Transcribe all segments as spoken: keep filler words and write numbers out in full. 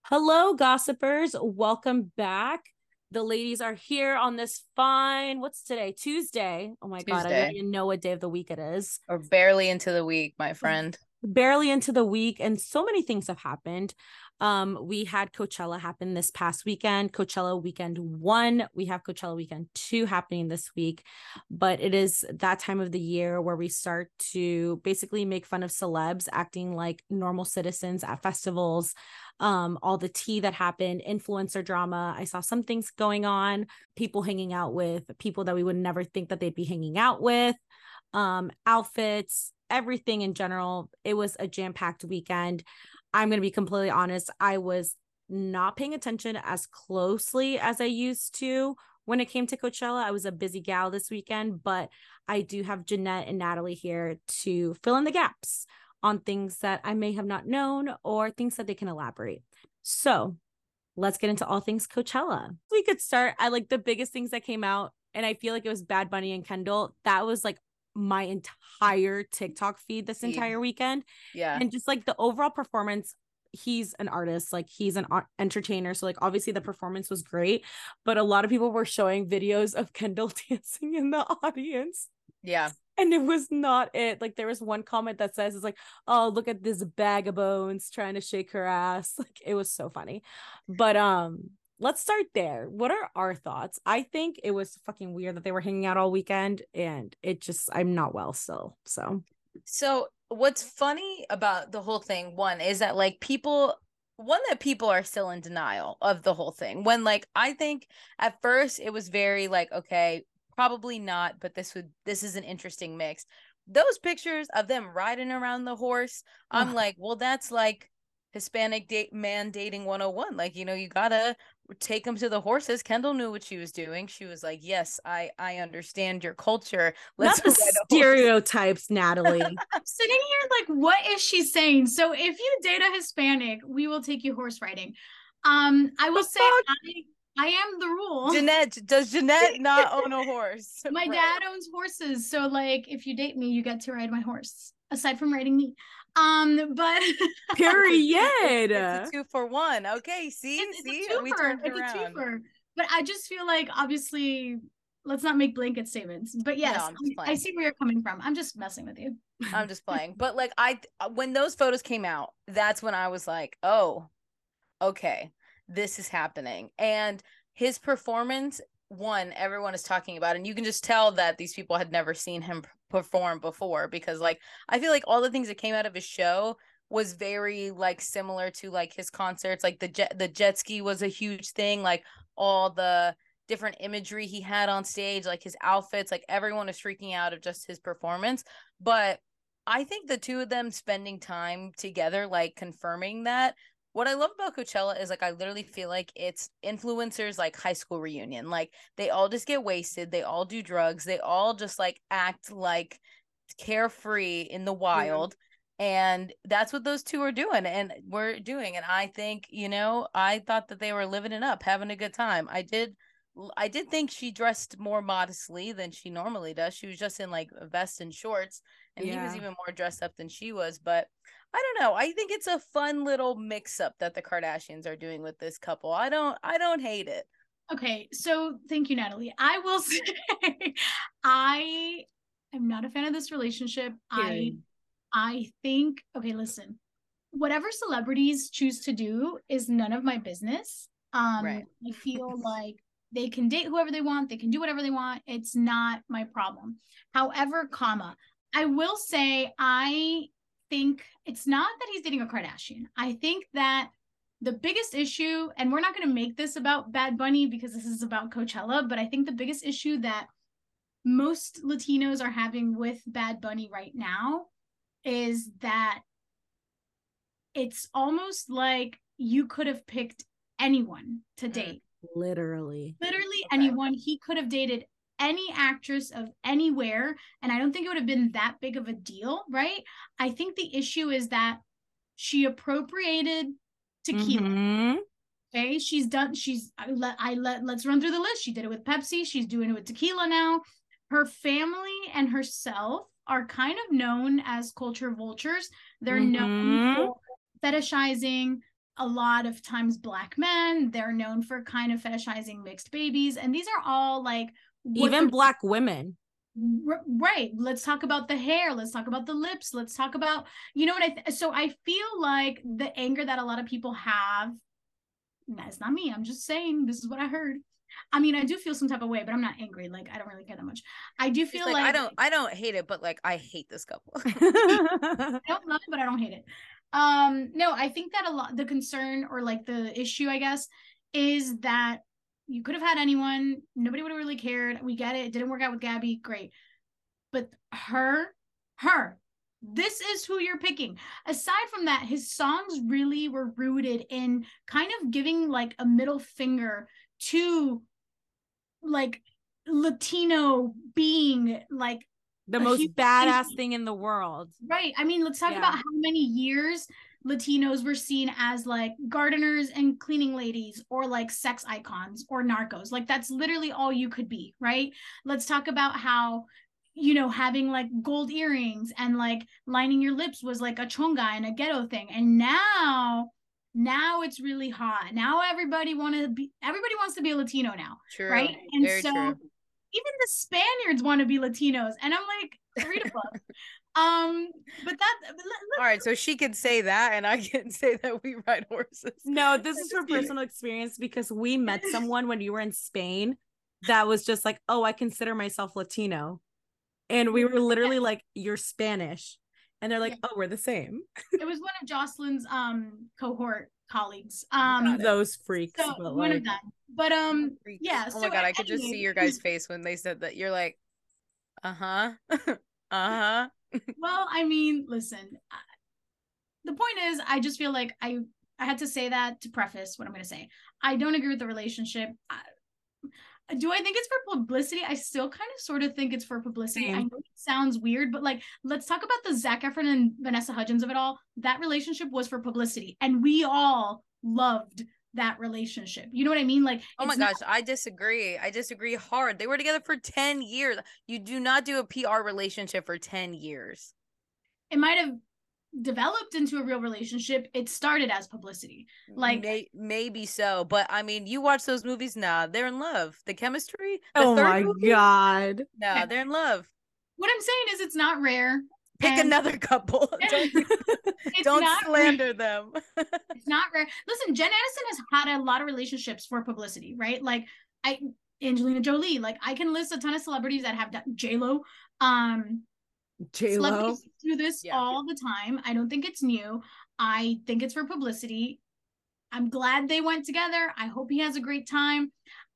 Hello, gossipers. Welcome back. The ladies are here on this fine, what's today? Tuesday. Oh my God, I don't Tuesday. even know what day of the week it is. Or barely into the week, my friend. Barely into the week, and so many things have happened. Um, we had Coachella happen this past weekend, Coachella weekend one. We have Coachella weekend two happening this week, but it is that time of the year where we start to basically make fun of celebs acting like normal citizens at festivals. Um, all the tea that happened, influencer drama. I saw some things going on, people hanging out with people that we would never think that they'd be hanging out with, um, outfits, everything in general. It was a jam-packed weekend. I'm going to be completely honest. I was not paying attention as closely as I used to when it came to Coachella. I was a busy gal this weekend, but I do have Jeanette and Natalie here to fill in the gaps on things that I may have not known or things that they can elaborate. So let's get into all things Coachella. We could start at like the biggest things that came out, and I feel like it was Bad Bunny and Kendall. That was like my entire TikTok feed this entire weekend. Yeah. And just like the overall performance, he's an artist, like he's an entertainer. So like obviously the performance was great, but a lot of people were showing videos of Kendall dancing in the audience. Yeah. And it was not it. Like there was one comment that says, it's like, oh, look at this bag of bones trying to shake her ass. Like it was so funny. But um, let's start there. What are our thoughts? I think it was fucking weird that they were hanging out all weekend, and it just, I'm not well still. So So what's funny about the whole thing, one, is that like people one that people are still in denial of the whole thing. When like I think at first it was very like, okay, probably not, but this would this is an interesting mix. Those pictures of them riding around the horse, I'm Ugh. like, well, that's like Hispanic date man dating one oh one. Like, you know, you gotta take them to the horses. Kendall knew what she was doing. She was like, yes, I I understand your culture. Let's Not the ride a horse. stereotypes, Natalie. I'm sitting here like, what is she saying? So if you date a Hispanic, we will take you horse riding. Um, I will The say fuck? I, I am the rule. Jeanette, does Jeanette not own a horse? My Right. dad owns horses, so like if you date me, you get to ride my horse. Aside from riding me, um, but Period. It's a two for one. Okay, see, it's, see, it's a we twofer. turned It's around. a twofer. But I just feel like obviously, let's not make blanket statements. But yes, No, I'm just I, I playing. see where you're coming from. I'm just messing with you. I'm just playing. But like I, when those photos came out, that's when I was like, oh, okay, this is happening. And his performance, one, everyone is talking about, and you can just tell that these people had never seen him perform before, because like I feel like all the things that came out of his show was very like similar to like his concerts. Like the jet the jet ski was a huge thing, like all the different imagery he had on stage, like his outfits, like everyone is freaking out of just his performance. But I think the two of them spending time together, like confirming that, what I love about Coachella is like I literally feel like it's influencers like high school reunion. Like they all just get wasted, they all do drugs, they all just like act like carefree in the wild. Yeah. And that's what those two are doing and we're doing. And I think, you know, I thought that they were living it up, having a good time. I did I did think she dressed more modestly than she normally does. She was just in like a vest and shorts, and yeah. He was even more dressed up than she was. But I don't know. I think it's a fun little mix up that the Kardashians are doing with this couple. I don't I don't hate it. Okay, so thank you, Natalie. I will say I am not a fan of this relationship. Period. I I think, okay, listen. Whatever celebrities choose to do is none of my business. Um, right. I feel like they can date whoever they want. They can do whatever they want. It's not my problem. However, comma, I will say I think it's not that he's dating a Kardashian. I think that the biggest issue, and we're not going to make this about Bad Bunny because this is about Coachella, but I think the biggest issue that most Latinos are having with Bad Bunny right now is that it's almost like you could have picked anyone to date. Literally. Literally okay. anyone. He could have dated any actress of anywhere, and I don't think it would have been that big of a deal, right? I think the issue is that she appropriated tequila. Mm-hmm. Okay, she's done. She's I let I let let's run through the list. She did it with Pepsi. She's doing it with tequila now. Her family and herself are kind of known as culture vultures. They're mm-hmm. known for fetishizing a lot of times Black men. They're known for kind of fetishizing mixed babies. And these are all like even the, Black women. R- right. Let's talk about the hair. Let's talk about the lips. Let's talk about, you know what I, th- so I feel like the anger that a lot of people have, that's not me. I'm just saying, this is what I heard. I mean, I do feel some type of way, but I'm not angry. Like, I don't really care that much. I do feel like, like I don't, I don't hate it, but like, I hate this couple. I don't love it, but I don't hate it. Um, no, I think that a lot, the concern or like the issue, I guess, is that you could have had anyone, nobody would have really cared. We get it. It didn't work out with Gabby. Great. But her, her, this is who you're picking. Aside from that, his songs really were rooted in kind of giving like a middle finger to like Latino being like the most badass thing. thing in the world. Right. I mean, let's talk yeah. about how many years Latinos were seen as like gardeners and cleaning ladies or like sex icons or narcos. Like that's literally all you could be, right? Let's talk about how, you know, having like gold earrings and like lining your lips was like a chonga and a ghetto thing. And now, now it's really hot. Now everybody want to be, everybody wants to be a Latino now, true. right? And Very so true. even the Spaniards want to be Latinos. And I'm like, read a book. Um, but that all right, so she can say that and I can say that we ride horses. No, this is from personal experience because we met someone when you were in Spain that was just like, oh, I consider myself Latino. And we were literally like, you're Spanish. And they're like, yeah. oh, we're the same. It was one of Jocelyn's um cohort colleagues. Um those freaks. So but one like... of them. But um yeah. Oh so my god, I could anyway. just see your guys' face when they said that. You're like, uh-huh. uh-huh. Well, I mean, listen, the point is, I just feel like I I had to say that to preface what I'm going to say. I don't agree with the relationship. I, do I think it's for publicity? I still kind of sort of think it's for publicity. Same. I know it sounds weird, but like, let's talk about the Zac Efron and Vanessa Hudgens of it all. That relationship was for publicity, and we all loved that relationship. You know what I mean? Like, oh my gosh, not- I disagree. I disagree hard. They were together for ten years. You do not do a P R relationship for ten years. It might have developed into a real relationship. It started as publicity. Like May- maybe so, but I mean, you watch those movies now, they're in love. The chemistry. The oh my movie, god. No, yeah. They're in love. What I'm saying is it's not rare. Pick and another couple. Don't, don't slander rare. them. It's not rare. Listen, Jen Aniston has had a lot of relationships for publicity, right? Like I, Angelina Jolie. Like I can list a ton of celebrities that have J Lo. Um, J Lo celebrities do this yeah. all the time. I don't think it's new. I think it's for publicity. I'm glad they went together. I hope he has a great time.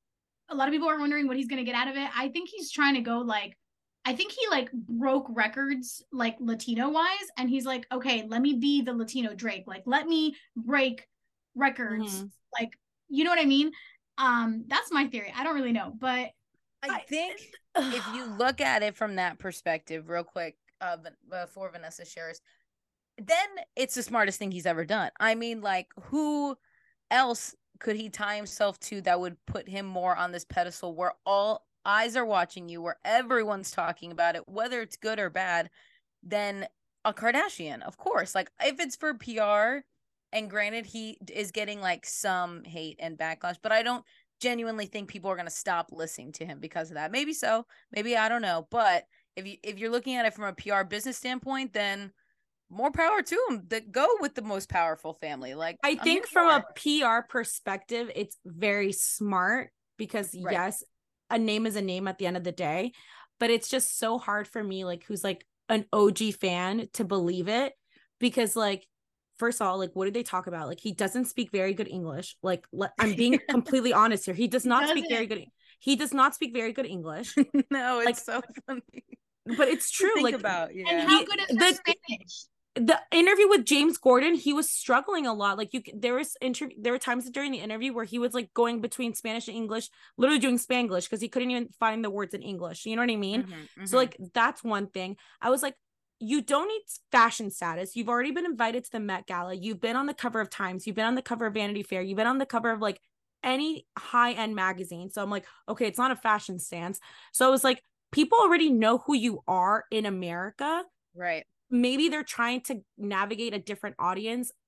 A lot of people are wondering what he's going to get out of it. I think he's trying to go like. I think he like broke records like Latino wise. And he's like, okay, let me be the Latino Drake. Like, let me break records. Mm-hmm. Like, you know what I mean? Um, that's my theory. I don't really know, but I, I think if you look at it from that perspective real quick, uh, before Vanessa shares, then it's the smartest thing he's ever done. I mean, like who else could he tie himself to that would put him more on this pedestal where all eyes are watching you, where everyone's talking about it, whether it's good or bad, than a Kardashian, of course. Like if it's for P R, and granted he is getting like some hate and backlash, but I don't genuinely think people are going to stop listening to him because of that. Maybe so, maybe I don't know, but if you if you're looking at it from a P R business standpoint, then more power to him. That go with the most powerful family. Like I I'm think from a P R perspective, it's very smart because right. yes, a name is a name at the end of the day, but it's just so hard for me, like who's like an O G fan, to believe it, because like first of all, like what did they talk about? Like he doesn't speak very good English. Like le- I'm being completely honest here. He does not speak very good. He does not speak very good English. No, it's like, so funny. But it's true. Think like about yeah. And how good is the Spanish? The interview with James Gordon, he was struggling a lot. Like you, there was inter- there were times during the interview where he was like going between Spanish and English, literally doing Spanglish because he couldn't even find the words in English. You know what I mean? Mm-hmm, mm-hmm. So like that's one thing. I was like, you don't need fashion status. You've already been invited to the Met Gala. You've been on the cover of Times. You've been on the cover of Vanity Fair. You've been on the cover of like any high end magazine. So I'm like, okay, it's not a fashion stance. So I was like, people already know who you are in America. Right. Maybe they're trying to navigate a different audience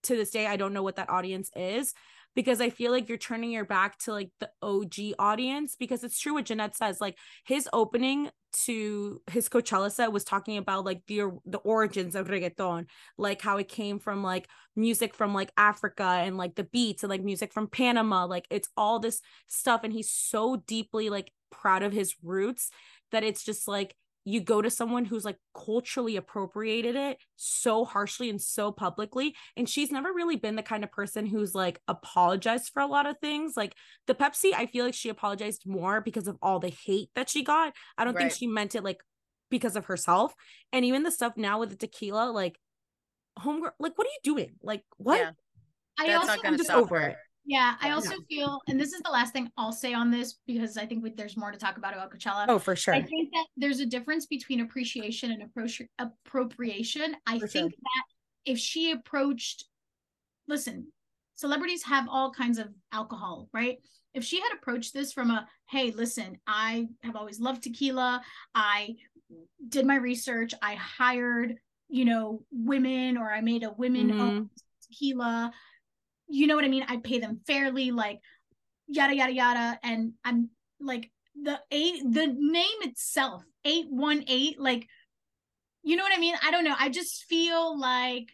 to this day, I don't know what that audience is, because I feel like you're turning your back to like the O G audience, because it's true what Jeanette says, like his opening to his Coachella set was talking about like the the origins of reggaeton, like how it came from like music from like Africa and like the beats and like music from Panama, like it's all this stuff, and he's so deeply like proud of his roots that it's just like you go to someone who's like culturally appropriated it so harshly and so publicly. And she's never really been the kind of person who's like apologized for a lot of things. Like the Pepsi, I feel like she apologized more because of all the hate that she got. I don't Right. think she meant it like because of herself. And even the stuff now with the tequila, like homegirl, like what are you doing? Like what? Yeah. I That's also not gonna I'm just stop over her. it. Yeah, I Yeah. also feel, and this is the last thing I'll say on this because I think we, there's more to talk about about Coachella. Oh, for sure. I think that there's a difference between appreciation and appro- appropriation. I For think sure. that if she approached, listen, celebrities have all kinds of alcohol, right? If she had approached this from a, hey, listen, I have always loved tequila. I did my research. I hired, you know, women, or I made a women-owned tequila. You know what I mean? I pay them fairly, like yada yada yada. And I'm like the eight, the name itself, eight one eight, like, you know what I mean? I don't know. I just feel like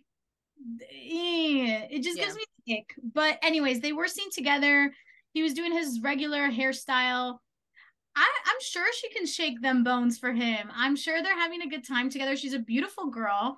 eh, it just Yeah. gives me the ick. But anyways, they were seen together. He was doing his regular hairstyle. I, I'm sure she can shake them bones for him. I'm sure they're having a good time together. She's a beautiful girl.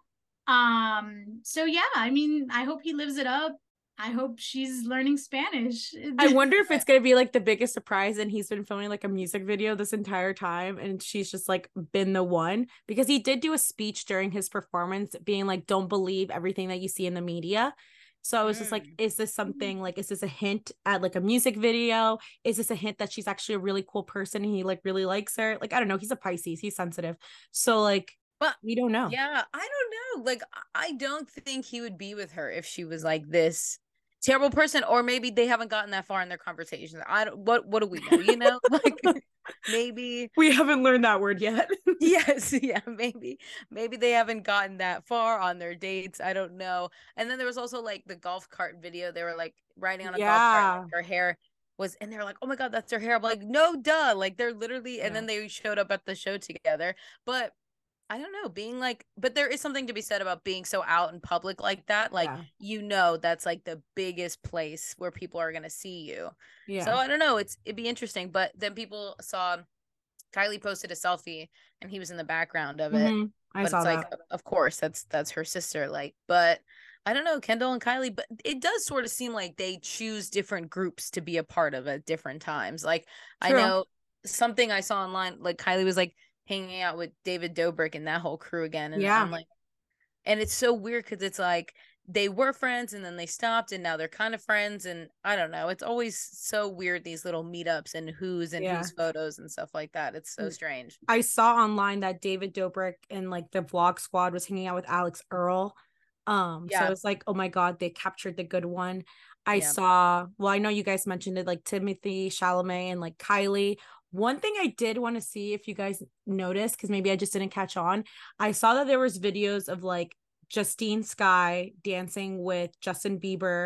Um, so yeah, I mean, I hope he lives it up. I hope she's learning Spanish. I wonder if it's gonna be like the biggest surprise and he's been filming like a music video this entire time and she's just like been the one, because he did do a speech during his performance being like, don't believe everything that you see in the media. So I was just like, Mm. is this something like, is this a hint at like a music video? Is this a hint that she's actually a really cool person and he like really likes her? Like, I don't know. He's a Pisces. He's sensitive. So like, But we don't know. yeah, I don't know. Like, I don't think he would be with her if she was like this terrible person, or maybe they haven't gotten that far in their conversations. I don't, what, what do we know? You know, like maybe We haven't learned that word yet. yes, yeah, maybe, maybe they haven't gotten that far on their dates. I don't know. And then there was also like the golf cart video. They were like riding on a golf cart, Yeah. and, like, her hair was, and they were like, oh my God, that's her hair. I'm like, no, duh. Like they're literally, and Yeah. then they showed up at the show together. But I don't know, being like, but there is something to be said about being so out in public like that. Like, Yeah. you know, that's like the biggest place where people are going to see you. Yeah. So I don't know. It's, it'd be interesting. But then people saw Kylie posted a selfie and he was in the background of it. Mhm. I But saw it's like, that. of course, that's, that's her sister. Like, but I don't know, Kendall and Kylie, but it does sort of seem like they choose different groups to be a part of at different times. Like, I True. know something I saw online, like Kylie was like hanging out with David Dobrik and that whole crew again. And Yeah. I'm like, and it's so weird because it's like they were friends and then they stopped and now they're kind of friends. And I don't know. It's always so weird, these little meetups and who's and Yeah. whose photos and stuff like that. It's so strange. I saw online that David Dobrik and like the vlog squad was hanging out with Alex Earl. Um, so Yeah. it's like, oh my God, they captured the good one. I Yeah. saw, well, I know you guys mentioned it, like Timothy Chalamet and like Kylie. One thing I did want to see if you guys noticed, because maybe I just didn't catch on, I saw that there was videos of like Justine Skye dancing with Justin Bieber.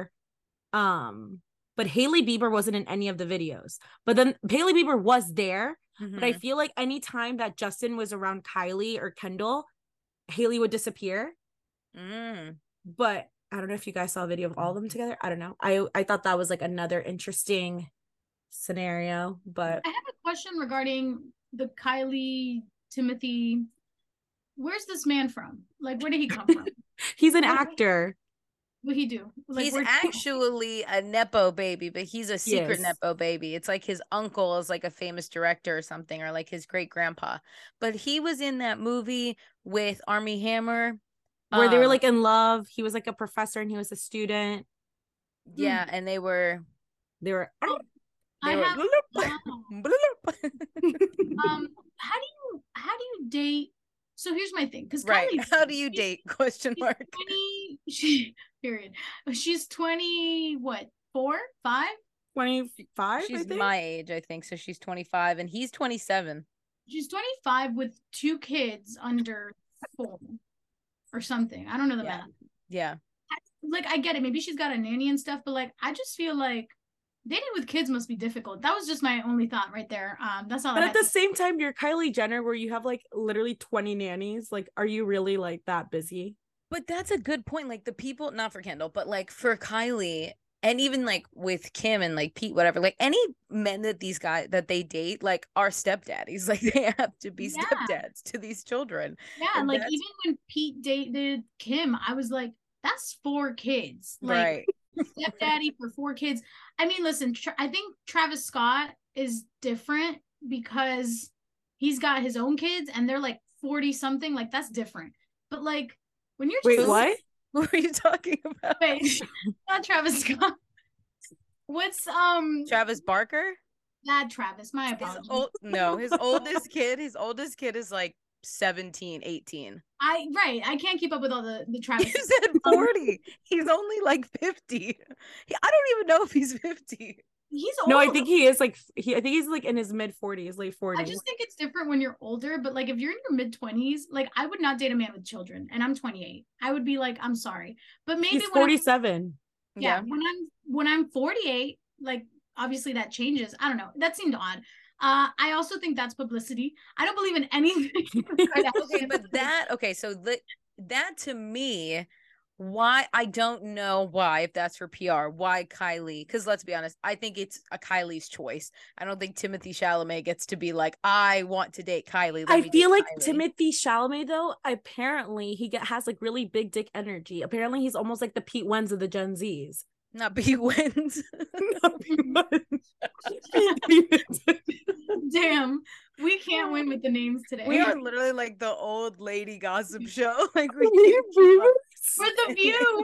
Um, but Hailey Bieber wasn't in any of the videos. But then Hailey Bieber was there. But I Mhm. feel like anytime that Justin was around Kylie or Kendall, Hailey would disappear. Mm. But I don't know if you guys saw a video of all of them together. I don't know. I I thought that was like another interesting scenario. But I have a question regarding the Kylie Timothy. Where's this man from? Like, where did he come from? he's an What- actor. What he do? Like, He's where- actually a Nepo baby, but he's a secret is. Nepo baby. It's like his uncle is like a famous director or something, or like his great grandpa. But he was in that movie with Armie Hammer. Where they were um, like in love. He was like a professor and he was a student. yeah, and they were They were they I were have bloop, bloop. um. How do you how do you date? So here's my thing, because right. Kylie, How do you date? Question she's mark. twenty. She period. She's twenty. What? Four? Five? twenty-five, I She's think. my age, I think. So she's twenty-five and he's twenty-seven. She's twenty-five with two kids under four or something. I don't know the Yeah. math. Yeah. like I get it. Maybe she's got a nanny and stuff, but like I just feel like dating with kids must be difficult. That was just my only thought right there. Um, that's all. But I at the to- same time, you're Kylie Jenner, where you have like literally twenty nannies. Like, are you really like that busy? But that's a good point. Like the people, not for Kendall, but like for Kylie, and even like with Kim and like Pete, whatever, like any men that these guys that they date, like are stepdaddies. Like they have to be Yeah. stepdads to these children. Yeah, And like that's- even when Pete dated Kim, I was like, that's four kids. Like right. stepdaddy for four kids. I mean, listen, Tra- I think Travis Scott is different because he's got his own kids and they're like forty something. Like that's different. But like when you're Wait, just what? What are you talking about? wait, not Travis Scott. What's um Travis Barker? that Travis? My His apologies. old, no, his oldest kid, his oldest kid is like seventeen, eighteen. I right. I can't keep up with all the the You Travis. said forty. He's only like fifty. He- I don't even know if he's fifty. He's old. No, I think he is like he. I think he's like in his mid forties, late I forties. just think it's different when you're older, but like if you're in your mid twenties, like I would not date a man with children, and I'm twenty-eight. I would be like, I'm sorry, but maybe He's when I'm- forty-seven. yeah, when I'm when I'm forty-eight, like obviously that changes. I don't know. That seemed odd. Uh, I also think that's publicity. I don't believe in anything. Okay, but that okay, so the that to me, why I don't know why, if that's for P R, why Kylie, because let's be honest, I think it's a Kylie's choice. I don't think Timothy Chalamet gets to be like, I want to date Kylie. Let I me feel date like Kylie. Timothy Chalamet though. Apparently, he get, has like really big dick energy. Apparently, he's almost like the Pete Wentz of the Gen Zs. Not be wins. Not Pete Wentz. Pete Wentz. Damn, we can't win with the names today. We are literally like the old lady gossip show. Like we We're can't keep up. We're the View.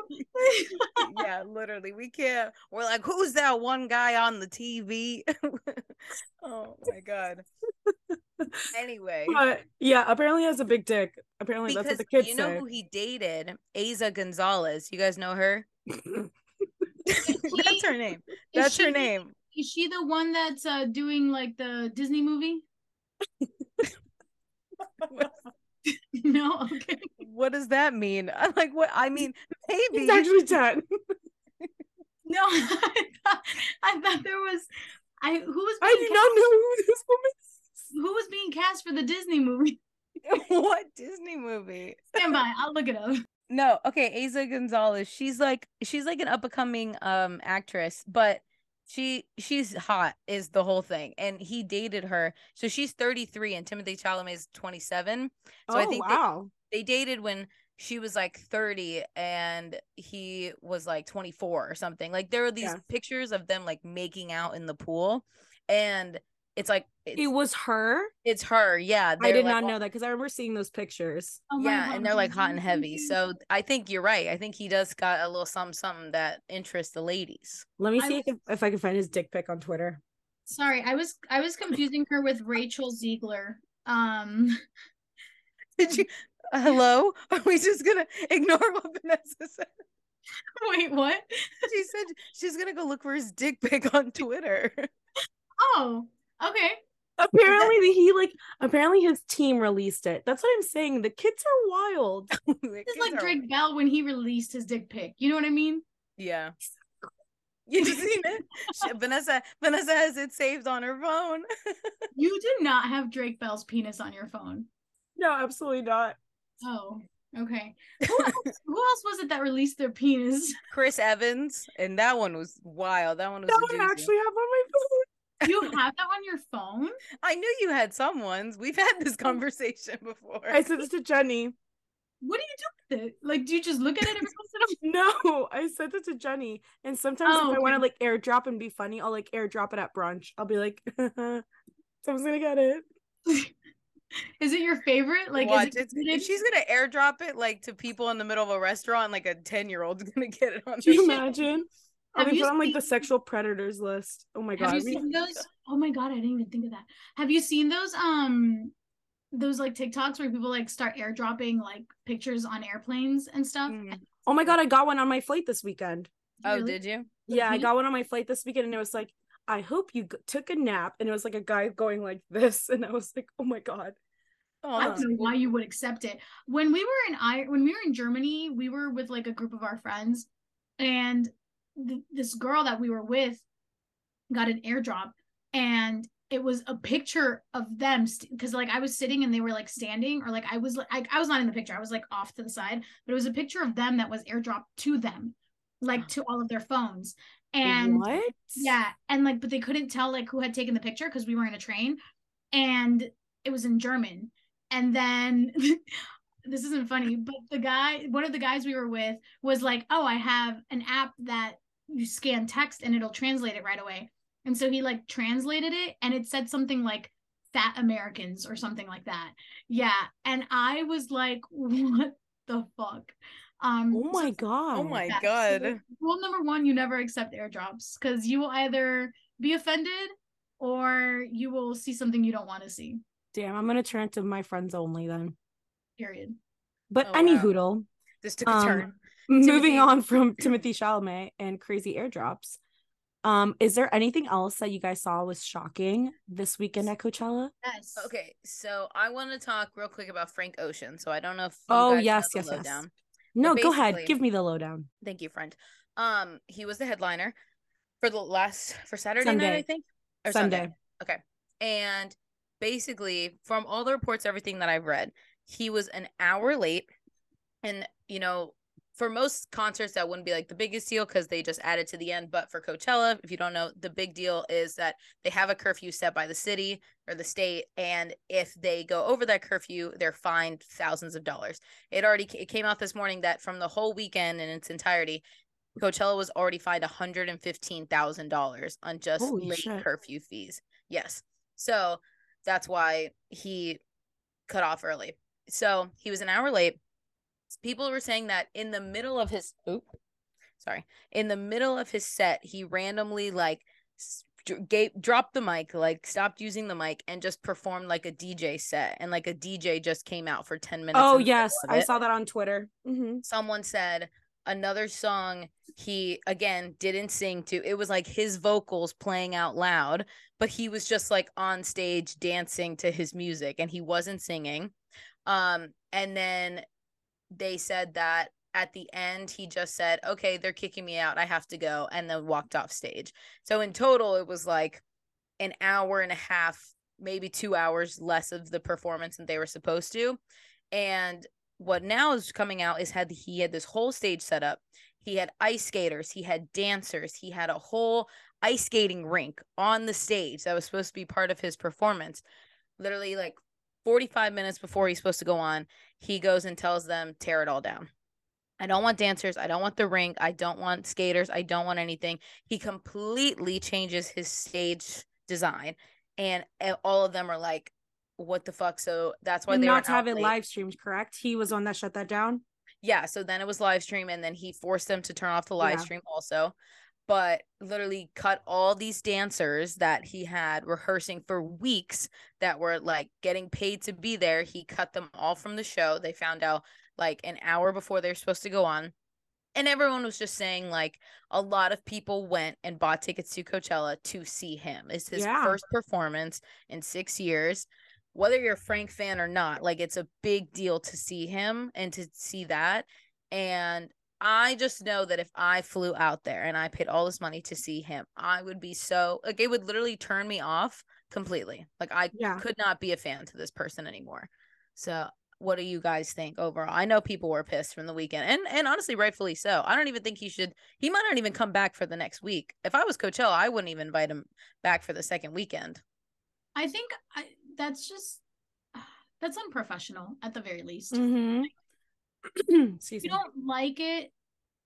Yeah, literally, we can't. We're like, who's that one guy on the T V? Oh my god. Anyway, But yeah, apparently he has a big dick. Apparently that's what because the kids you know say. who he dated, Asa Gonzalez. You guys know her? That's her name. Is That's her she- name. Is she the one that's uh doing like the Disney movie? No, okay. What does that mean? I'm like, what? I mean, maybe. He's actually ten. No, I thought, I thought there was I who was I being do not know who this woman is. who was being cast for the Disney movie. What Disney movie? Stand by, I'll look it up. No, okay, Asa Gonzalez. She's like she's like an up and coming um actress, but she she's hot is the whole thing. And he dated her. So she's thirty-three and Timothy Chalamet is twenty-seven. So Oh I think they, wow. they dated when she was like thirty and he was like twenty-four or something. Like there were these Yeah. pictures of them like making out in the pool, and it's like it's, It was her. it's her. Yeah, I they're, did like, not all- know that because I remember seeing those pictures. Oh my yeah, God, and they're like I'm hot and so heavy. confused. So I think you're right. I think he does got a little something something that interests the ladies. Let me I see was- if, if I can find his dick pic on Twitter. Sorry, I was I was confusing her with Rachel Ziegler. Um Did you? Hello? Are we just gonna ignore what Vanessa said? wait, what? She said she's gonna go look for his dick pic on Twitter. Oh, okay. Apparently he like apparently his team released it. That's what I'm saying. The kids are wild. It's like Drake Bell when he released his dick pic. You know what I mean? Yeah. You seen it? She, Vanessa Vanessa has it saved on her phone. You do not have Drake Bell's penis on your phone. No, absolutely not. Oh, okay. Who else, who else was it that released their penis? Chris Evans, and that one was wild. That one was That a one doozy. I actually have on my phone. You have that on your phone? I knew you had some ones. We've had this conversation before. I sent it to Jenny. What do you do with it? Like, do you just look at it every once in a while? No, I sent it to Jenny. And sometimes Oh, if I want to okay. like airdrop and be funny, I'll like airdrop it at brunch. I'll be like, someone's gonna get it. Is it your favorite? Like, Watch, is it it's, considered- if she's gonna airdrop it like to people in the middle of a restaurant, like a ten year old's gonna get it on Do you their imagine? I'll Have be you put on like the seen- sexual predators list. Oh my Have god. you we- seen those? Oh my god, I didn't even think of that. Have you seen those um those like TikToks where people like start airdropping like pictures on airplanes and stuff? Mhm. Oh my god, I got one on my flight this weekend. Oh, Really? did you? With Yeah, I penis? got one on my flight this weekend and it was like, I hope you g- took a nap. And it was like a guy going like this. And I was like, oh my god. Oh, I that's don't know cool. why you would accept it. When we were in I when we were in Germany, we were with like a group of our friends, and th- this girl that we were with got an airdrop, and it was a picture of them because st- like I was sitting and they were like standing, or like I was like I was not in the picture, I was like off to the side, but it was a picture of them that was airdropped to them, like to all of their phones. And what? Yeah, and like but they couldn't tell like who had taken the picture because we were in a train, and it was in German. And then this isn't funny, but the guy, one of the guys we were with was like, oh, I have an app that you scan text and it'll translate it right away. And so he like translated it, and it said something like fat Americans or something like that. Yeah. And I was like, what the fuck? Um, Oh my so, god. Oh my yeah, god. so rule number one, you never accept airdrops, because you will either be offended or you will see something you don't want to see. Damn, I'm gonna turn to my friends only then. Period. But Oh, any wow. hoodle. This took a Um, turn. moving Timothy- on from Timothy Chalamet and crazy airdrops. Um, is there anything else that you guys saw was shocking this weekend at Coachella? Yes. Okay, so I want to talk real quick about Frank Ocean. So I don't know if you Oh guys yes, know the yes, yes. lowdown. No, But go ahead. basically- Give me the lowdown. Thank you, friend. Um, he was the headliner for the last for Saturday Sunday. night, I think, or Sunday. Sunday. Okay, and basically, from all the reports, everything that I've read, he was an hour late, and you know, for most concerts that wouldn't be like the biggest deal because they just added to the end. But for Coachella, if you don't know, the big deal is that they have a curfew set by the city or the state, and if they go over that curfew, they're fined thousands of dollars. It already it came out this morning that from the whole weekend in its entirety, Coachella was already fined one hundred fifteen thousand dollars on just Holy late shit. curfew fees. Yes. So that's why he cut off early. So he was an hour late. People were saying that in the middle of his oop, sorry, in the middle of his set, he randomly like gave dropped the mic, like stopped using the mic, and just performed like a D J set, and like a D J just came out for ten minutes. Oh in the yes, middle of I it. saw that on Twitter. Mm-hmm. Someone said another song he again didn't sing to. It was like his vocals playing out loud, but he was just like on stage dancing to his music, and he wasn't singing. Um, and then they said that at the end, he just said, okay, they're kicking me out, I have to go, and then walked off stage. So in total, it was like an hour and a half, maybe two hours less of the performance than they were supposed to. And what now is coming out is had he had this whole stage set up. He had ice skaters, he had dancers, he had a whole ice skating rink on the stage that was supposed to be part of his performance. Literally like forty-five minutes before he's supposed to go on, he goes and tells them, tear it all down. I don't want dancers. I don't want the rink. I don't want skaters. I don't want anything. He completely changes his stage design, and all of them are like, what the fuck? So that's why And they not were to have it late. live streamed, correct? He was on that shut that down. Yeah, so then it was live stream, and then he forced them to turn off the live Yeah. stream also. But literally cut all these dancers that he had rehearsing for weeks that were like getting paid to be there. He cut them all from the show. They found out like an hour before they're supposed to go on. And everyone was just saying like a lot of people went and bought tickets to Coachella to see him. It's his Yeah. first performance in six years. Whether you're a Frank fan or not, like it's a big deal to see him and to see that. And I just know that if I flew out there and I paid all this money to see him, I would be so like it would literally turn me off completely. Like I Yeah. could not be a fan to this person anymore. So what do you guys think overall? I know people were pissed from the weekend, and and honestly, rightfully so. I don't even think he should. He might not even come back for the next week. If I was Coachella, I wouldn't even invite him back for the second weekend. I think I, that's just that's unprofessional at the very least. Mm-hmm. Excuse You me. don't like it,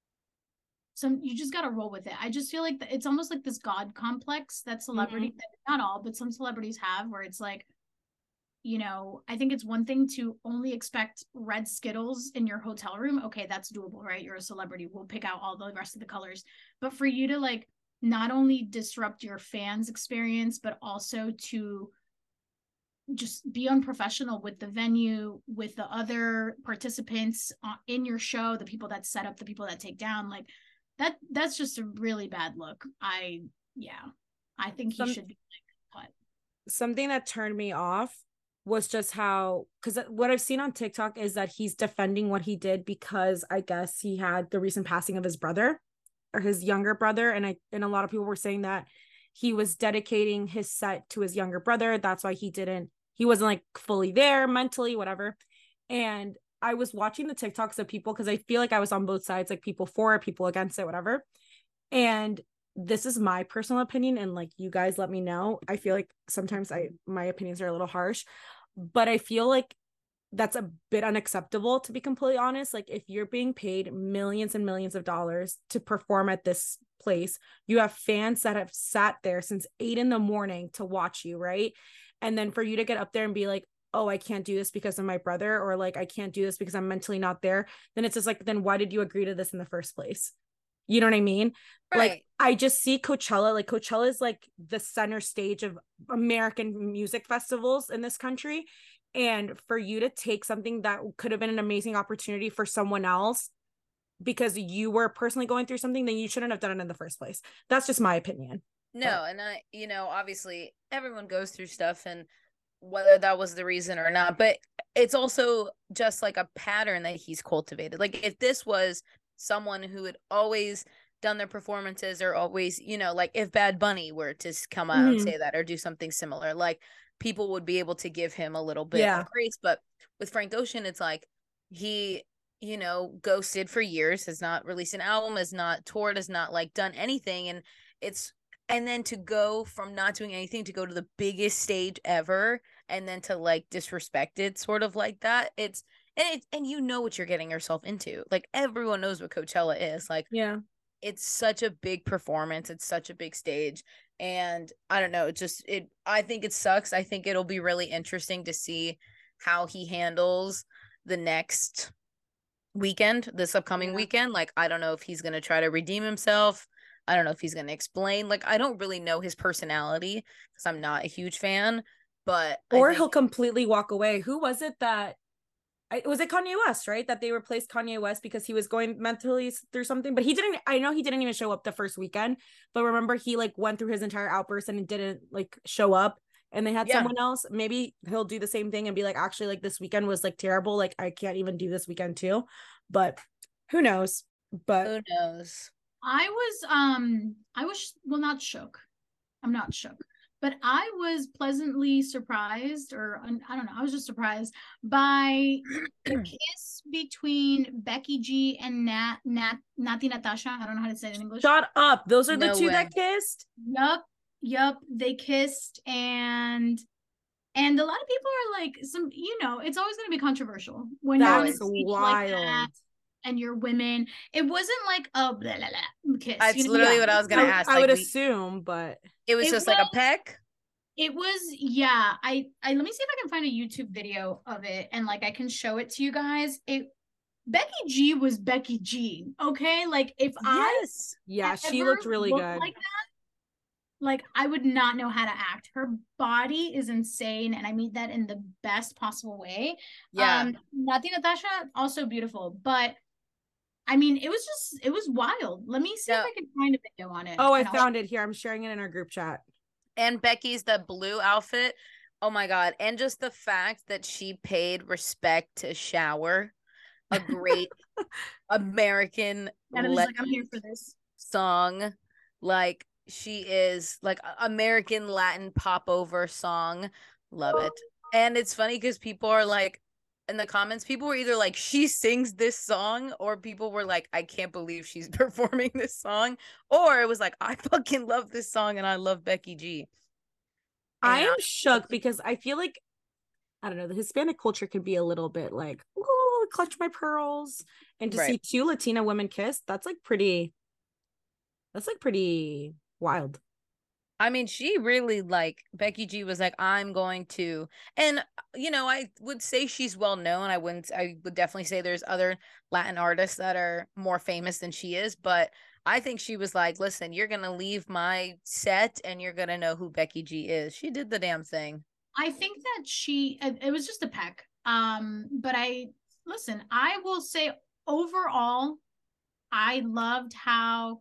some you just gotta roll with it. I just feel like the, it's almost like this god complex that celebrity, not all, but some celebrities have, where it's like, you know, I think it's one thing to only expect red Skittles in your hotel room. Okay, that's doable, right? You're a celebrity. We'll pick out all the rest of the colors. But for you to like not only disrupt your fans' experience, but also to just be unprofessional with the venue, with the other participants in your show, the people that set up, the people that take down, like that, that's just a really bad look. I, yeah, I think he Some, should be like cut. Something that turned me off was just how, because what I've seen on TikTok is that he's defending what he did because I guess he had the recent passing of his brother. or his younger brother, and I and a lot of people were saying that he was dedicating his set to his younger brother. That's why he didn't he wasn't like fully there mentally, whatever. And I was watching the TikToks of people because I feel like I was on both sides, like people for it, people against it, whatever. And this is my personal opinion, and like you guys let me know. I feel like sometimes I my opinions are a little harsh, but I feel like that's a bit unacceptable, to be completely honest. Like if you're being paid millions and millions of dollars to perform at this place, you have fans that have sat there since eight in the morning to watch you, right? And then for you to get up there and be like, oh, I can't do this because of my brother, or like I can't do this because I'm mentally not there, then it's just like, then why did you agree to this in the first place? You know what I mean? Right. Like I just see Coachella, like Coachella is like the center stage of American music festivals in this country. And for you to take something that could have been an amazing opportunity for someone else because you were personally going through something, then you shouldn't have done it in the first place. That's just my opinion. No, But and I, you know, obviously everyone goes through stuff, and whether that was the reason or not, but it's also just like a pattern that he's cultivated. Like if this was someone who had always done their performances, or always, you know, like if Bad Bunny were to come out mm-hmm. and say that or do something similar, like people would be able to give him a little bit yeah. of grace. But with Frank Ocean, it's like he, you know, ghosted for years, has not released an album, has not toured, has not like done anything. And it's, and then to go from not doing anything to go to the biggest stage ever, and then to like disrespect it sort of like that. It's, and it, and you know what you're getting yourself into. Like everyone knows what Coachella is. Like, yeah, it's such a big performance. It's such a big stage. And I don't know, it just, it, I think it sucks. I think it'll be really interesting to see how he handles the next weekend, this upcoming yeah. weekend. Like, I don't know if he's going to try to redeem himself. I don't know if he's going to explain. Like, I don't really know his personality because I'm not a huge fan, but. Or think- he'll completely walk away. Who was it that, I, was it Kanye West, right? That they replaced Kanye West because he was going mentally through something, but he didn't, I know he didn't even show up the first weekend, but remember he like went through his entire outburst and didn't like show up, and they had yeah. someone else. Maybe he'll do the same thing and be like, actually, like this weekend was like terrible. Like I can't even do this weekend too, but who knows? But who knows? I was, um, I was, well, not shook. I'm not shook. But I was pleasantly surprised, or I don't know, I was just surprised by the kiss between Becky G and Nat, Nat, Nati Natasha. I don't know how to say it in English. Shut up. Those are the no two way. that kissed? Yup. Yup. They kissed, and and a lot of people are like, some, you know, it's always going to be controversial when That's you're in a speech wild. like that. And you're women. It wasn't like a blah, blah, blah kiss. That's you know? literally yeah. what I was gonna I, ask. I like would we, assume, but it was it just was, like a peck. It was, yeah. I, I let me see if I can find a YouTube video of it, and like I can show it to you guys. It Becky G was Becky G. Okay, like if yes. I yeah, she looked really good. Like that, like I would not know how to act. Her body is insane, and I mean that in the best possible way. Yeah. Um, Nati Natasha also beautiful, but I mean, it was just, it was wild. Let me see yeah. if I can find a video on it. Oh, I found I'll... it here. I'm sharing it in our group chat. And Becky's the blue outfit. Oh my God. And just the fact that she paid respect to Shower, a great American like, I'm here for this song. Like she is like American Latin pop over song. Love it. And it's funny because people are like, in the comments, people were either like, she sings this song, or people were like, I can't believe she's performing this song. Or it was like, I fucking love this song and I love Becky G. I am shook because I feel like, I don't know, the Hispanic culture can be a little bit like, oh, clutch my pearls. And to right. see two Latina women kiss, that's like pretty, that's like pretty wild. I mean, she really like Becky G was like, I'm going to, and you know, I would say she's well known. I wouldn't, I would definitely say there's other Latin artists that are more famous than she is, but I think she was like, listen, you're going to leave my set and you're going to know who Becky G is. She did the damn thing. I think that she, it was just a peck. Um, but I, listen, I will say overall, I loved how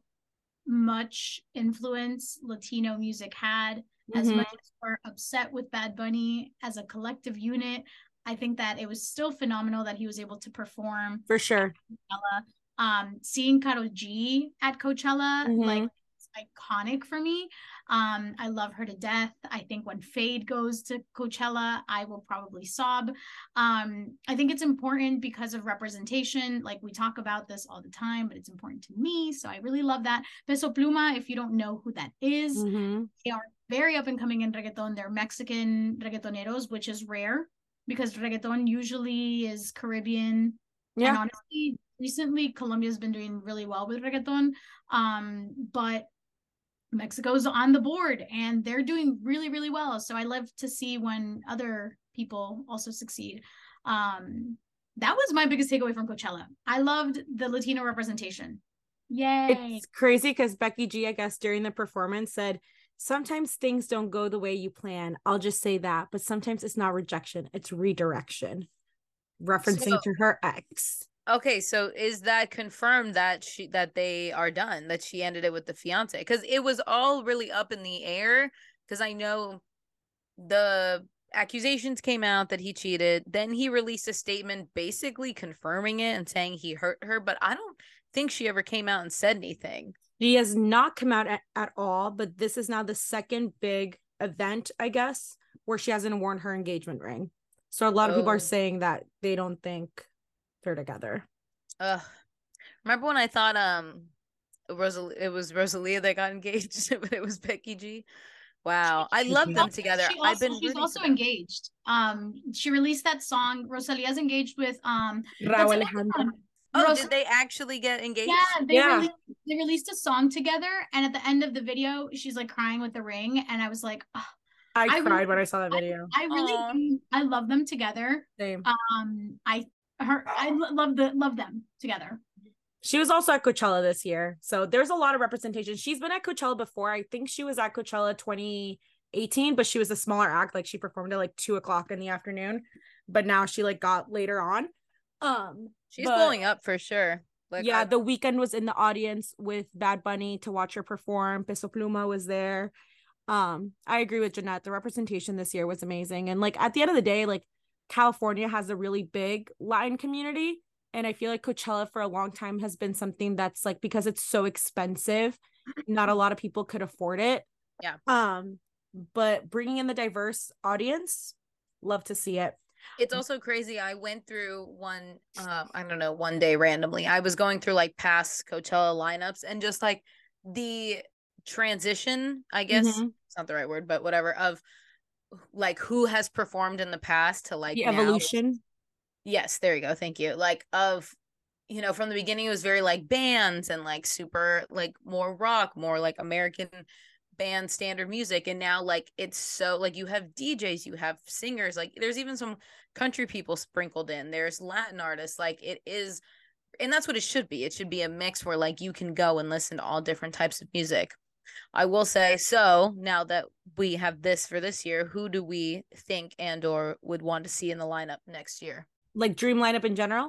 much influence Latino music had. Mm-hmm. As much as we're upset with Bad Bunny as a collective unit, I think that it was still phenomenal that he was able to perform for sure. Um, seeing Karol G at Coachella, Mhm. like, it's iconic for me. Um, I love her to death. I think when Fade goes to Coachella, I will probably sob. Um, I think it's important because of representation. Like, we talk about this all the time, but it's important to me. So I really love that. Peso Pluma, if you don't know who that is, Mhm. they are very up and coming in reggaeton. They're Mexican reggaetoneros, which is rare because reggaeton usually is Caribbean. Yeah. And honestly, recently Colombia's been doing really well with reggaeton. Um, but Mexico's on the board and they're doing really, really well. So I love to see when other people also succeed. Um, that was my biggest takeaway from Coachella. I loved the Latino representation. Yay. It's crazy because Becky G, I guess, during the performance said, sometimes things don't go the way you plan. I'll just say that. But sometimes it's not rejection, it's redirection. Referencing So- to her ex. Okay, so is that confirmed that she that they are done, that she ended it with the fiance? Because it was all really up in the air. Because I know the accusations came out that he cheated. Then he released a statement basically confirming it and saying he hurt her. But I don't think she ever came out and said anything. She has not come out at, at all, but this is now the second big event, I guess, where she hasn't worn her engagement ring. So a lot of people Oh. are saying that they don't think they're together. Ugh. Remember when I thought um Rosal- it was Rosalia that got engaged, but it was Becky G. Wow, I love them together. She also, I've been she's rooting also for them. engaged. Um, she released that song. Rosalia's engaged with um. Rauw what's it- Alejandro. Oh, Ros- did they actually get engaged? Yeah, they Yeah. released they released a song together, and at the end of the video, she's like crying with the ring, and I was like, oh, I, I cried really- when I saw that video. I really, Aw. do, I love them together. Same. Um, I her I lo- love the love them together. She was also at Coachella this year. So there's a lot of representation. She's been at Coachella before. I think she was at Coachella twenty eighteen, but she was a smaller act. Like she performed at like two o'clock in the afternoon. But now she like got later on. Um, She's but, blowing up for sure. Like, yeah, I- The Weeknd was in the audience with Bad Bunny to watch her perform. Peso Pluma was there. Um, I agree with Jeanette. The representation this year was amazing. And like at the end of the day, like California has a really big Latin community. And I feel like Coachella for a long time has been something that's like, because it's so expensive, not a lot of people could afford it. Yeah. Um, but bringing in the diverse audience, love to see it. It's also crazy. I went through one, um, I don't know, one day randomly. I was going through like past Coachella lineups and just like the transition, I guess Mhm. it's not the right word, but whatever, of like who has performed in the past to like The now. evolution. Yes, there you go. Thank you. Like of, you know, from the beginning it was very like bands and like super like more rock, more like American band standard music, and now like it's so like you have D Js, you have singers, like there's even some country people sprinkled in, there's Latin artists, like it is, and that's what it should be. It should be a mix where like you can go and listen to all different types of music. I will say, so now that we have this for this year, who do we think and or would want to see in the lineup next year? Like dream lineup in general.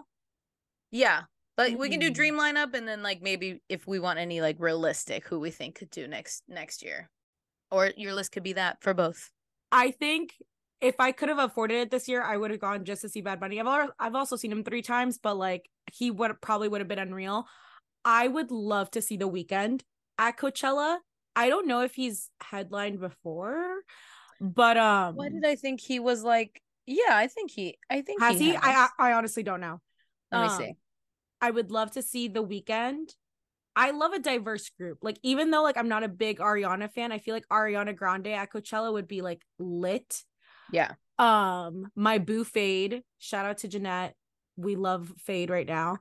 Yeah, but we can do Mm. dream lineup, and then like maybe if we want any like realistic, who we think could do next next year, or your list could be that for both. I think if I could have afforded it this year, I would have gone just to see Bad Bunny. I've al- I've also seen him three times, but like he would probably would have been unreal. I would love to see The Weeknd at Coachella. I don't know if he's headlined before, but um, Why did I think he was like? Yeah, I think he. I think has he? he. I, has. I I honestly don't know. Let me Um, see. I would love to see The Weeknd. I love a diverse group. Like even though like I'm not a big Ariana fan, I feel like Ariana Grande at Coachella would be like lit. Yeah. Um, my boo Fade. Shout out to Jeanette. We love Fade right now.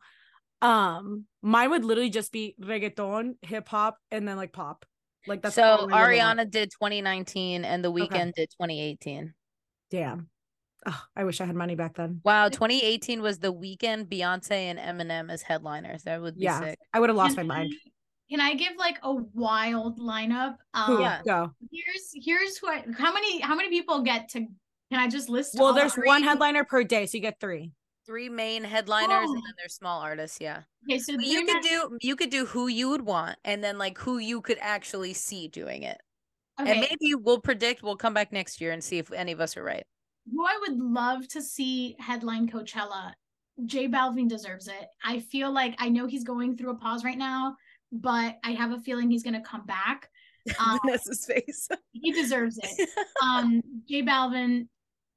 Um, mine would literally just be reggaeton, hip hop, and then like pop. Like that's so all I really want. Ariana did twenty nineteen, and The Weeknd Okay. did twenty eighteen. Damn. Oh, I wish I had money back then. Wow, twenty eighteen was The Weeknd, Beyonce, and Eminem as headliners. That would be Yeah, sick. I would have lost my Can mind. I- Can I give like a wild lineup? Who? Um, Yeah. Go. Here's here's who I, how many how many people get to? Can I just list? Well, all there's three? one headliner per day, so you get three. Three main headliners, Oh. and then there's small artists. Yeah. Okay, so But three you could men- do you could do who you would want, and then like who you could actually see doing it. Okay, And maybe we'll predict, we'll come back next year and see if any of us are right. who I would love to see headline Coachella J Balvin deserves it. I feel like I know he's going through a pause right now, but I have a feeling he's gonna come back. Um, Vanessa's face. he deserves it. Um, J Balvin,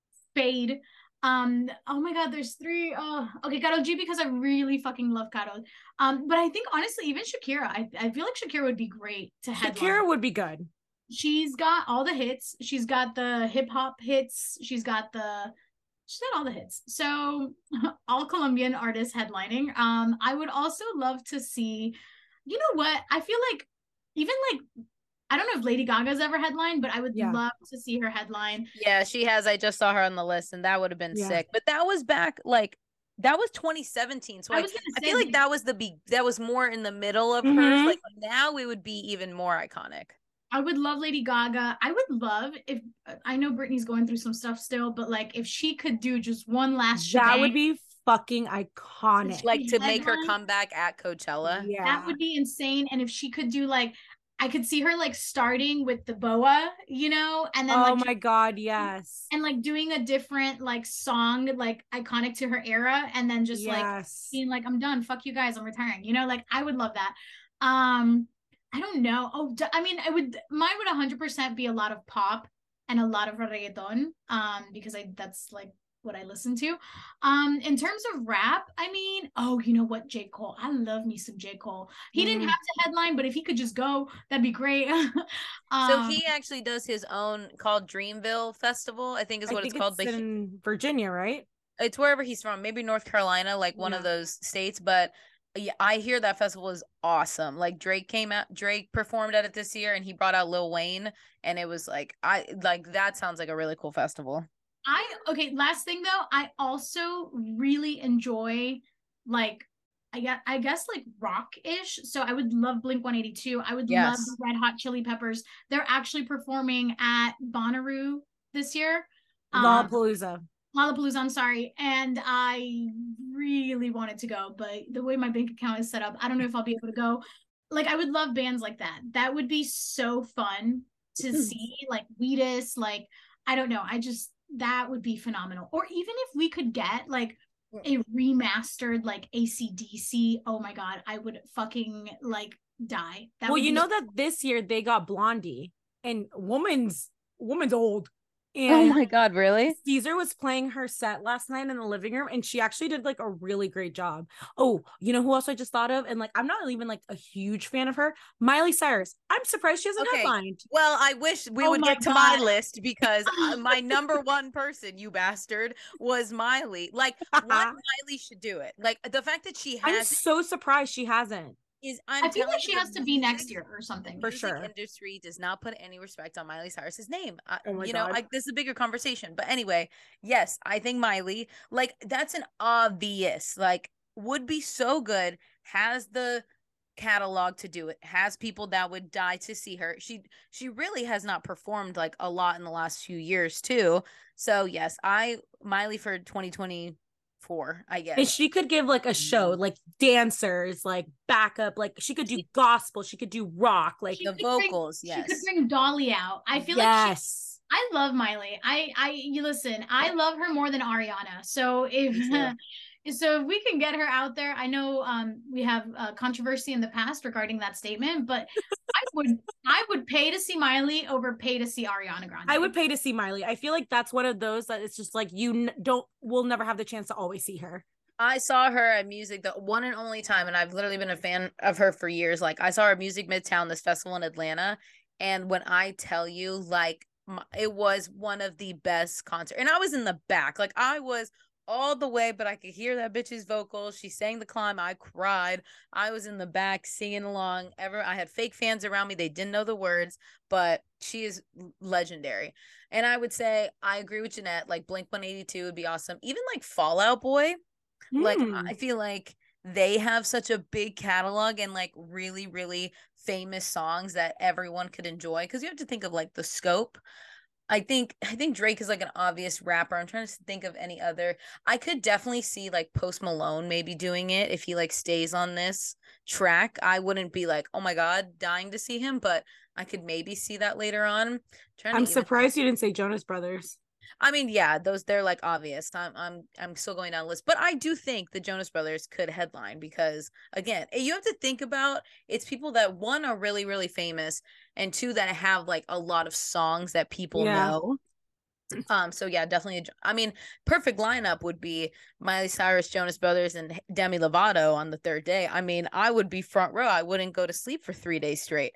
Fade. Um, oh my god, there's three. Oh, okay, Karol G, because I really fucking love Karol. Um, but I think honestly, even Shakira, I, I feel like Shakira would be great to headline. Shakira would be good. She's got all the hits. She's got the hip hop hits. She's got the she's got all the hits. So all Colombian artists headlining. Um, I would also love to see, you know what? I feel like even like I don't know if Lady Gaga's ever headlined, but I would Yeah. love to see her headline. Yeah, she has. I just saw her on the list, and that would have been Yeah. sick. But that was back like that was twenty seventeen. So I I, was gonna I say, feel like like- that was the be that was more in the middle of hers. Mhm. Like now it would be even more iconic. I would love Lady Gaga. I would love if I know Britney's going through some stuff still, but like if she could do just one last That shebang, would be fucking iconic. Like to make her Headline? comeback at Coachella. yeah. that would be insane. And if she could do like I could see her like starting with the boa, you know, and then oh like my god, yes. and like doing a different like song like iconic to her era, and then just like yes. being like, I'm done, fuck you guys, I'm retiring, you know, like I would love that. um I don't know. Oh, d- I mean, I would mine would one hundred percent be a lot of pop and a lot of reggaeton, um because I that's like what I listen to. Um in terms of rap, I mean, oh, you know what, J. Cole, I love me some J. Cole. He didn't Mm. have to headline, but if he could just go, that'd be great. um, So he actually does his own called Dreamville Festival, I think is I what think it's called. it's But he- in Virginia, right? it's wherever he's from, maybe North Carolina, like one of Yeah. those states. But yeah, I hear that festival is awesome. Like Drake came out, Drake performed at it this year, and he brought out Lil Wayne, and it was like I like that sounds like a really cool festival. I okay, last thing though, I also really enjoy like I guess I guess like rock-ish. So I would love Blink one eighty-two. I would love Yes. the Red Hot Chili Peppers. They're actually performing at Bonnaroo this year. Um, Lollapalooza. Lollapalooza, I'm sorry. And I really wanted to go, but the way my bank account is set up, I don't know if I'll be able to go. Like, I would love bands like that. That would be so fun to see, like Wheatus, like, I don't know. I just, that would be phenomenal. Or even if we could get like a remastered, like A C D C, oh my God, I would fucking like die. That Well, would you be- know that this year they got Blondie, and woman's woman's old. Oh And my god, really? Caesar was playing her set last night in the living room, and she actually did like a really great job. Oh, you know who else I just thought of? And like, I'm not even like a huge fan of her. Miley Cyrus. I'm surprised she hasn't Okay. headlined. Well, I wish we Oh would my get to my God. list because uh, my number one person, you bastard, was Miley. Like, one, Miley should do it. Like, the fact that she I'm has so surprised she hasn't. is, I'm I feel telling like she you, has the to be next music- year or something. For music sure. industry does not put any respect on Miley Cyrus's name. I, Oh my you know, God. I, this is a bigger conversation. But anyway, yes, I think Miley, like, that's an obvious, like, would be so good, has the catalog to do it, has people that would die to see her. She she really has not performed like a lot in the last few years too. So yes, I Miley for twenty twenty-four, I And guess. she could give like a show, like dancers, like backup, like she could do gospel, she could do rock, like She The could bring- vocals, She yes. could bring Dolly out. I feel like she, yes. I love Miley. I I you listen, I love her more than Ariana. So if Me too. so if we can get her out there, I know um we have uh, controversy in the past regarding that statement, but I would I would pay to see Miley over pay to see Ariana Grande. I would pay to see Miley. I feel like that's one of those that it's just like you n- don't will never have the chance to always see her. I saw her at Music the one and only time, and I've literally been a fan of her for years. Like, I saw her at Music Midtown, this festival in Atlanta, and when I tell you, like, my, it was one of the best concerts. And I was in the back, like, I was all the way, but I could hear that bitch's vocals. She sang The Climb. I cried. I was in the back singing along. Ever, I had fake fans around me. They didn't know the words, but she is legendary. And I would say I agree with Jeanette. Like, Blink one eighty-two would be awesome. Even like Fall Out Boy. Like, Hmm. I feel like they have such a big catalog and like really, really famous songs that everyone could enjoy. Because you have to think of like the scope. I think I think Drake is like an obvious rapper. I'm trying to think of any other. I could definitely see like Post Malone maybe doing it if he like stays on this track. I wouldn't be like, oh my God, dying to see him, but I could maybe see that later on. Trying to I'm even- surprised you didn't say Jonas Brothers. I mean, yeah, those they're like obvious. I'm I'm I'm still going down the list, but I do think the Jonas Brothers could headline because again, you have to think about it's people that one are really really famous and two that have like a lot of songs that people Yeah. know. Um, so yeah, definitely. I mean, perfect lineup would be Miley Cyrus, Jonas Brothers, and Demi Lovato on the third day. I mean, I would be front row. I wouldn't go to sleep for three days straight.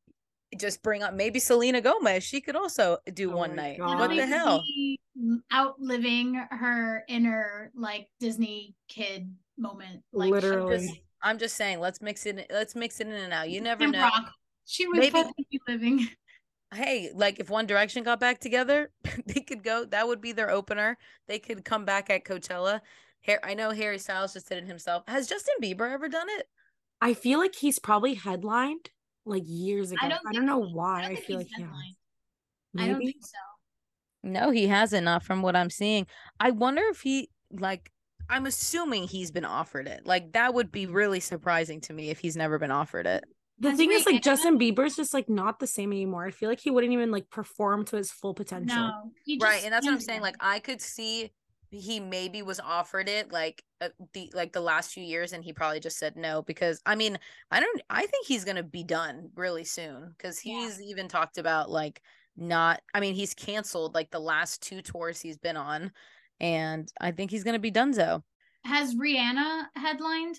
Just bring up maybe Selena Gomez. She could also do Oh one my night. God. What the Natalie hell? would be outliving her inner like Disney kid moment. Like Literally. Just, I'm just saying, let's mix it. Let's mix it in and out. You never Camp know. Rock. She was Maybe- perfectly living. Hey, like if One Direction got back together, they could go. That would be their opener. They could come back at Coachella. Here, I know Harry Styles just did it himself. Has Justin Bieber ever done it? I feel like he's probably headlined like years ago. I I don't don't, think know he- why. I I, don't think feel he's like he has. headlined. Maybe. I don't think so. No, he hasn't. Not from what I'm seeing. I wonder if he like. I'm assuming he's been offered it. Like that would be really surprising to me if he's never been offered it. The Has thing is, like, Rihanna- Justin Bieber's just like not the same anymore. I feel like he wouldn't even like perform to his full potential. No, he just Right, and that's what I'm stands saying. there. Like I could see he maybe was offered it like uh, the like the last few years, and he probably just said no because I mean I don't. I think he's gonna be done really soon because Yeah. he's even talked about like not. I mean he's canceled like the last two tours he's been on, and I think he's gonna be donezo. Has Rihanna headlined?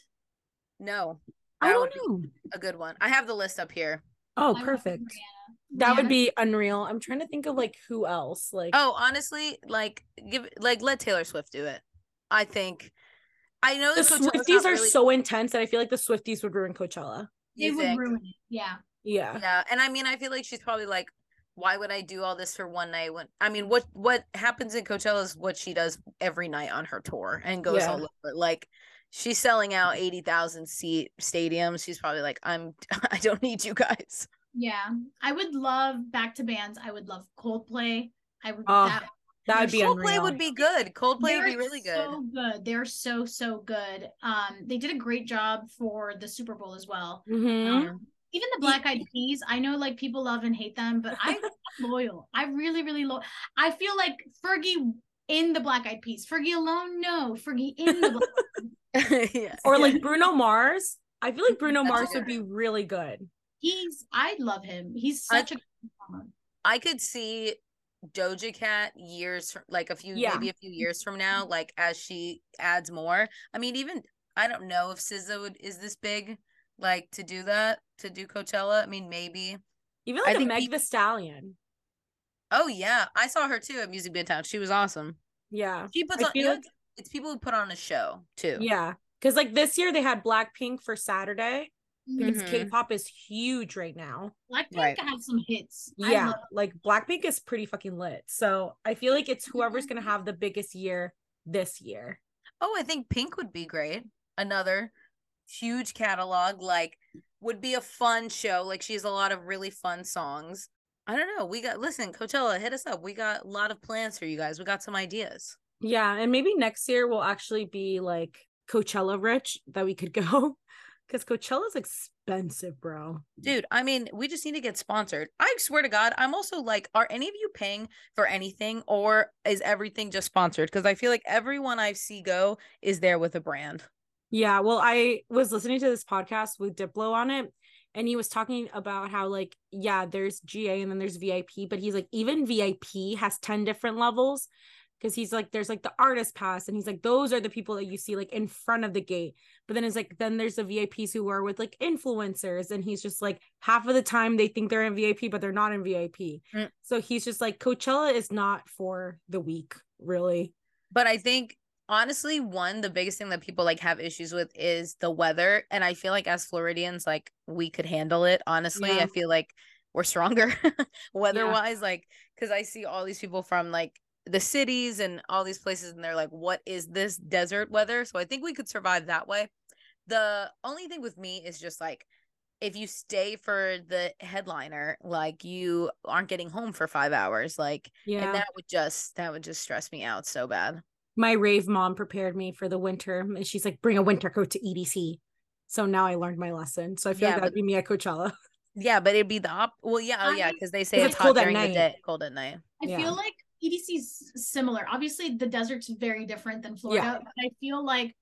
No, I that don't would know. be a good one. I have the list up here. Oh, I want perfect. Rihanna. That would Rihanna- be unreal. I'm trying to think of like who else. Like, Oh, honestly, like give like let Taylor Swift do it. I think. I know the that Coachella's Swifties not are really, so intense that I feel like the Swifties would ruin Coachella. They you would think? ruin it. Yeah. Yeah. Yeah, and I mean, I feel like she's probably like, why would I do all this for one night? When I mean, what what happens in Coachella is what she does every night on her tour and goes Yeah. all over. Like, she's selling out eighty thousand seat stadiums. She's probably like, I'm, I don't need you guys. Yeah. I would love back to bands. I would love Coldplay. I would Oh, that That would be Coldplay unreal. would be good. Coldplay would they're be really good. so good. They're so so good. Um, they did a great job for the Super Bowl as well. Mhm. Um, even the Black Eyed Peas, I know like people love and hate them, but I, I'm loyal. I really really loyal. I feel like Fergie in the Black Eyed Peas. Fergie alone, no. Fergie in the Black Yeah. Or Yeah. like Bruno Mars. I feel like Bruno That's Mars fair. would be really good. He's I love him. He's I- such a good performer. I could see Doja Cat years from, like a few Yeah. maybe a few years from now, like as she adds more. I mean, even I don't know if S Z A would is this big, like to do that, to do Coachella. I mean, maybe. Even I like a think Meg he- the Stallion. Oh yeah, I saw her too at Music Midtown. She was awesome. Yeah. She puts I on. feel You know, like- it's people who put on a show too. Yeah. Because like this year they had Blackpink for Saturday. Because Mhm. K-pop is huge right now. Blackpink Right. has some hits. I Yeah. love Like Blackpink is pretty fucking lit. So I feel like it's whoever's gonna have the biggest year this year. Oh, I think Pink would be great. Another huge catalog, like would be a fun show. Like she has a lot of really fun songs. I don't know. We got listen, Coachella, hit us up. We got a lot of plans for you guys. We got some ideas. Yeah. And maybe next year will actually be like Coachella rich that we could go. Because Coachella's expensive, bro. Dude, I mean, we just need to get sponsored. I swear to God, I'm also like, are any of you paying for anything or is everything just sponsored? Because I feel like everyone I see go is there with a brand. Yeah, well, I was listening to this podcast with Diplo on it, and he was talking about how, like, yeah, there's G A and then there's V I P, but he's like, even V I P has ten different levels because he's like, there's like the artist pass, and he's like, those are the people that you see like in front of the gate. But then it's like, then there's the V I Ps who are with like influencers, and he's just like, half of the time they think they're in V I P, but they're not in V I P. Mm. So he's just like, Coachella is not for the weak, really. But I think honestly, one, the biggest thing that people like have issues with is the weather. And I feel like as Floridians, like we could handle it. Honestly, Yeah. I feel like we're stronger weather wise. Like, cause I see all these people from like the cities and all these places, and they're like, what is this desert weather? So I think we could survive that way. The only thing with me is just like, if you stay for the headliner, like you aren't getting home for five hours, like, Yeah. and that would just, that would just stress me out so bad. My rave mom prepared me for the winter, and she's like, bring a winter coat to E D C. So now I learned my lesson. So I feel Yeah, like that'd but- be me at Yeah, Coachella. but it'd be the op. Well, yeah, oh yeah, I- because they say 'Cause it's, it's hot cold at during the night. day, cold at night. I Yeah. feel like E D C is similar. Obviously, the desert's very different than Florida, Yeah. but I feel like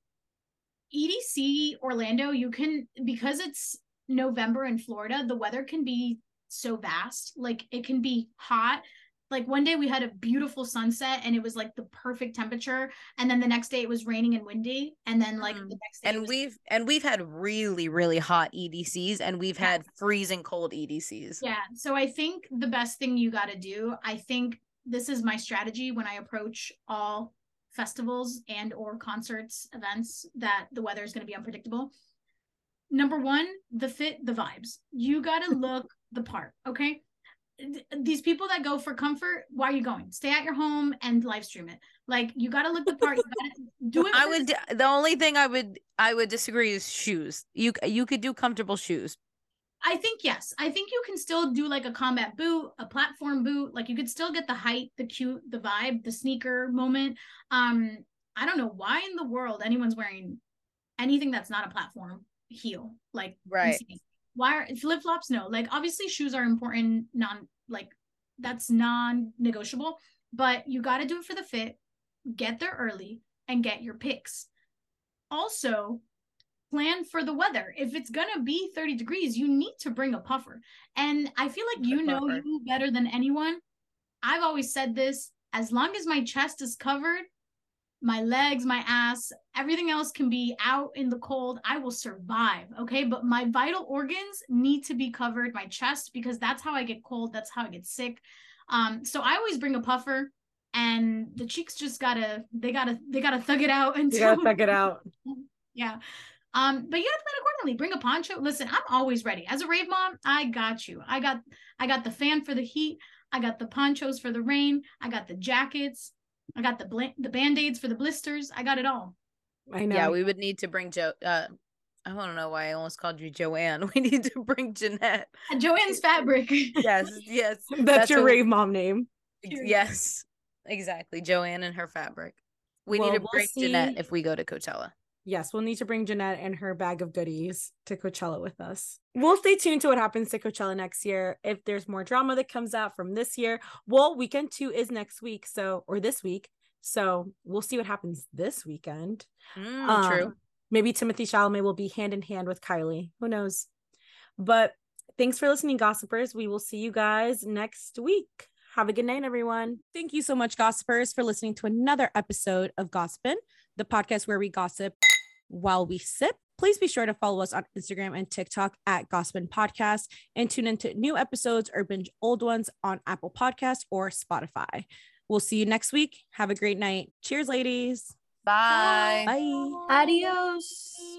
E D C, Orlando, you can, because it's November in Florida, the weather can be so vast. Like it can be hot. Like one day we had a beautiful sunset and it was like the perfect temperature, and then the next day it was raining and windy, and then like Mm. the next day And it was- we've and we've had really really hot E D Cs, and we've Yeah. had freezing cold E D Cs. Yeah. So I think the best thing you got to do, I think this is my strategy when I approach all festivals and or concerts, events that the weather is going to be unpredictable. Number one, the fit, the vibes. You got to look the part, okay? These people that go for comfort, why are you going? Stay at your home and live stream it. Like you got to look the part. You got to do it. I would. The only thing I would I would disagree is shoes. You you could do comfortable shoes. I think yes. I think you can still do like a combat boot, a platform boot. Like you could still get the height, the cute, the vibe, the sneaker moment. Um, I don't know why in the world anyone's wearing anything that's not a platform heel. Like Right. insane. Why are flip flops? No, like obviously shoes are important. Non like that's non-negotiable. But you got to do it for the fit. Get there early and get your picks. Also, plan for the weather. If it's gonna be thirty degrees, you need to bring a puffer. And I feel like you know Puffer. you better than anyone. I've always said this, as long as my chest is covered, my legs, my ass, everything else can be out in the cold, I will survive, okay? But my vital organs need to be covered, my chest, because that's how I get cold, that's how I get sick. Um, so I always bring a puffer, and the cheeks just gotta, they gotta, they gotta thug it out until You gotta thug it out. yeah. Um, but you gotta plan accordingly. Bring a poncho. Listen, I'm always ready. As a rave mom, I got you. I got I got the fan for the heat. I got the ponchos for the rain. I got the jackets. I got the bl- the band-aids for the blisters. I got it all. I know. Yeah, we would need to bring Jo. Uh, I don't know why I almost called you Joanne. We need to bring Jeanette. And Joanne's fabric. Yes, yes. That's, That's your what- rave mom name. Yes, exactly. Joanne and her fabric. We Well, need to we'll bring Jeanette see. if we go to Coachella. Yes, we'll need to bring Jeanette and her bag of goodies to Coachella with us. We'll stay tuned to what happens to Coachella next year. If there's more drama that comes out from this year, well, weekend two is next week, so or this week. So we'll see what happens this weekend. Mm, Um, true. Maybe Timothy Chalamet will be hand in hand with Kylie. Who knows? But thanks for listening, gossipers. We will see you guys next week. Have a good night, everyone. Thank you so much, gossipers, for listening to another episode of Gossipin', the podcast where we gossip while we sip. Please be sure to follow us on Instagram and TikTok at Gossipin' Podcast, and tune into new episodes or binge old ones on Apple Podcasts or Spotify. We'll see you next week. Have a great night. Cheers, ladies. Bye. Bye. Adios.